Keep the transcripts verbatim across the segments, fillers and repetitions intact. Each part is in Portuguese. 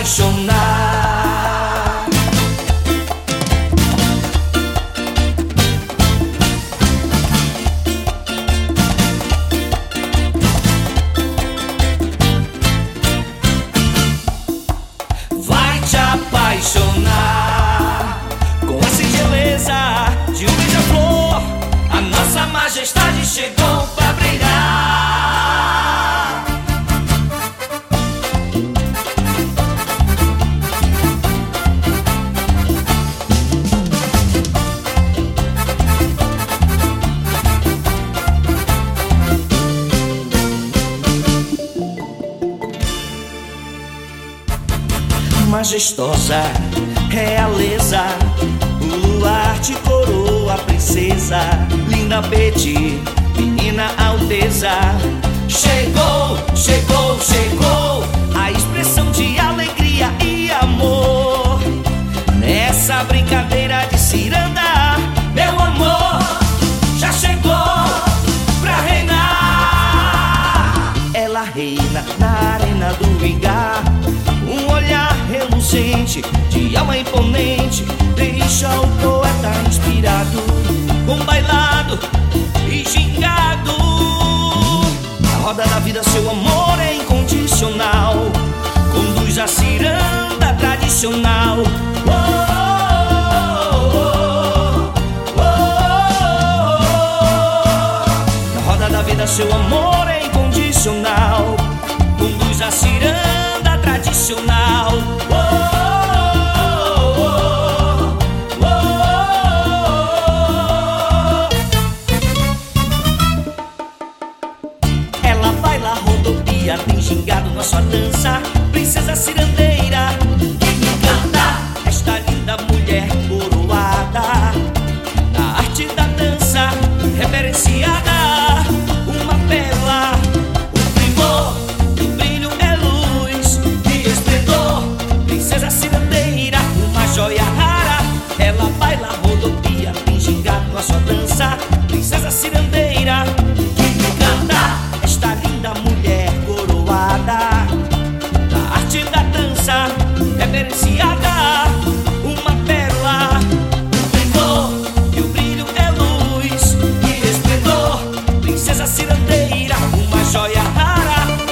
apaixonar. Vai te apaixonar com a singeleza de um beija-flor. A nossa majestade chegou pra brilhar. Majestosa realeza, o luar te coroa, princesa. Linda Betty, menina alteza. Chegou, chegou, chegou a expressão de alegria e amor. Nessa brincadeira de ciranda, meu amor já chegou pra reinar. Ela reina na arena do Ingá. Um olhar reluzente, de alma imponente, deixa o poeta inspirado, com bailado e gingado. Na roda da vida seu amor é incondicional, conduz a ciranda tradicional. Oh, oh, oh, oh, oh. Na roda da vida seu amor é incondicional, conduz a ciranda tradicional. Oh, oh, oh, oh, oh. Ela baila rodopia, tem gingado na sua dança. Princesa cirandeira que me encanta, esta linda mulher coroada na arte da dança, reverenciada. Uma pérola, o primor, o brilho é luz e esplendor. Princesa cirandeira, uma joia rara. Ela baila rodopia, tem gingado na sua dança. Princesa cirandeira que me encanta, esta linda mulher coroada na arte da dança, reverenciada. Uma pérola, o primor e o brilho é luz e esplendor. Princesa cirandeira, uma joia rara.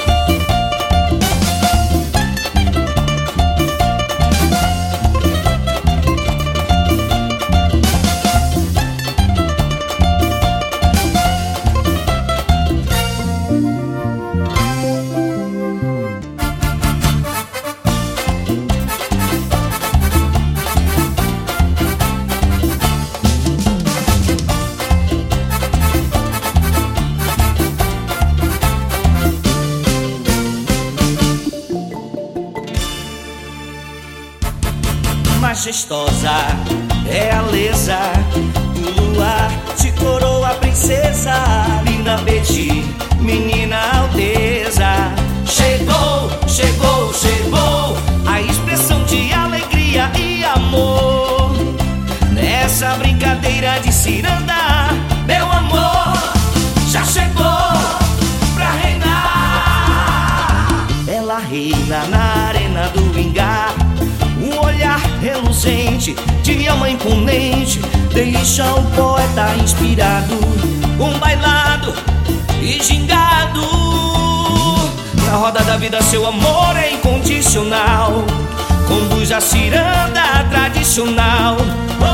Majestosa realeza, o luar te coroa, princesa. Linda Betty, menina alteza. Chegou, chegou, chegou a expressão de alegria e amor. Nessa brincadeira de ciranda, meu amor já chegou pra reinar. Ela reina na arena do Ingá. Um olhar reluzente, de alma imponente, deixa o poeta inspirado, com bailado e gingado. Na roda da vida seu amor é incondicional, conduz a ciranda tradicional. Oh,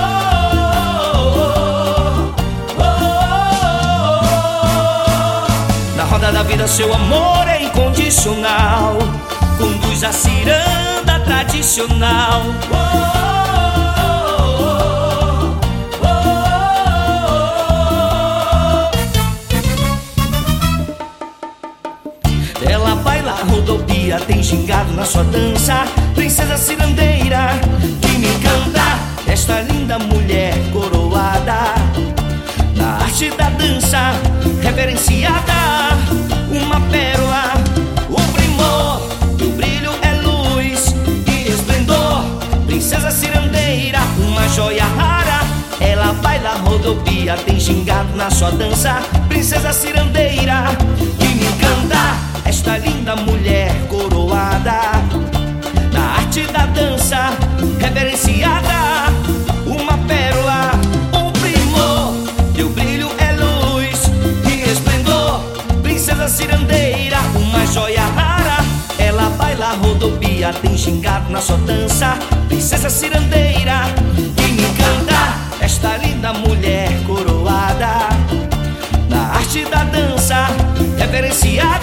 oh, oh, oh, oh. Na roda da vida seu amor é incondicional, conduz a ciranda tradicional. Oh, oh, oh, oh. Ela baila rodopia, tem gingado na sua dança. Princesa cirandeira que me encanta, esta linda mulher coroada na arte da dança, reverenciada. Uma pérola, o primor, o brilho é luz e esplendor. Princesa cirandeira, uma joia rara. Ela baila rodopia, tem gingado na sua dança. Princesa cirandeira que me encanta, esta linda mulher coroada na tem gingado na sua dança, princesa cirandeira, que me encanta. Esta linda mulher coroada na arte da dança, reverenciada.